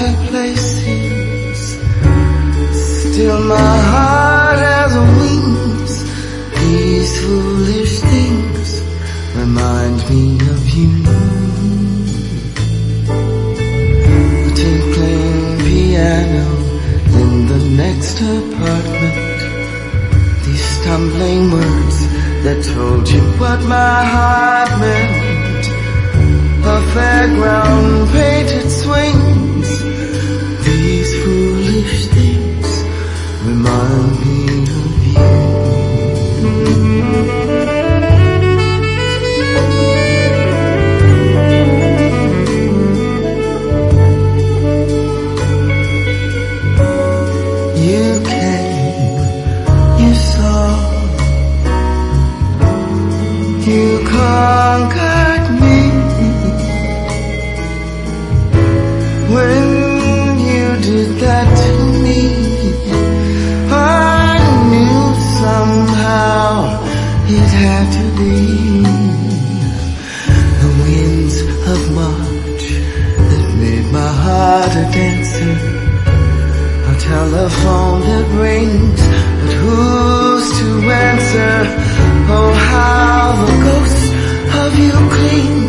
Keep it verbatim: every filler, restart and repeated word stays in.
take places. Still my heart has wings. These foolish things remind me of you. The tinkling piano in the next apartment. These stumbling words that told you what my heart meant. A fairground painted swings. These foolish things remind me of you. You came, you saw, you conquered me. When you did that to me, I knew somehow it had to be. The winds of March that made my heart a dancer. A telephone that rings, but who's to answer? Oh, how the ghost of you clings.